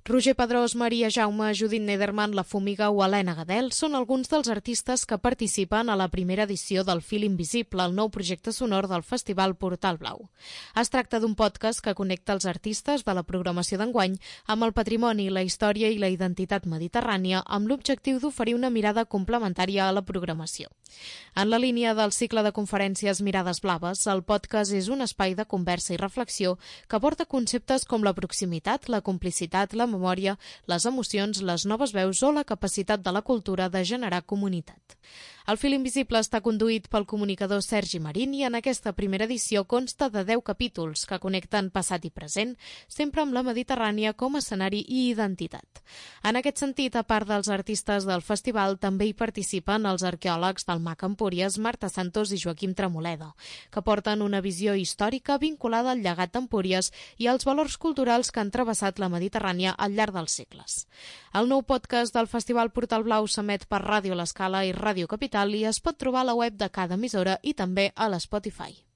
Roger Pedrós, Maria Jaume, Judit Nederman, La Fumiga o Helena Gadel són alguns dels artistes que participen a la primera edició del Fil Invisible, el nou projecte sonor del Festival Portal Blau. Es tracta d'un podcast que connecta els artistes de la programació d'enguany amb el patrimoni, la història i la identitat mediterrània amb l'objectiu d'oferir una mirada complementària a la programació. En la línia del cicle de conferències Mirades Blaves, el podcast és un espai de conversa i reflexió que aborda conceptes com la proximitat, la complicitat, la memòria, les emocions, les noves veus o la capacitat de la cultura de generar comunitat. El Fil Invisible està conduït pel comunicador Sergi Marín i en aquesta primera edició consta de 10 capítols que connecten passat i present, sempre amb la Mediterrània com a escenari i identitat. En aquest sentit, a part dels artistes del festival, també hi participen els arqueòlegs del MAC Empúries, Marta Santos i Joaquim Tremoleda, que porten una visió històrica vinculada al llegat d'Empúries i als valors culturals que han travessat la Mediterrània al llarg dels segles. El nou podcast del Festival Portal Blau s'emet per Ràdio L'Escala i Ràdio Capital i es pot trobar a la web de cada emissora i també a l'Spotify.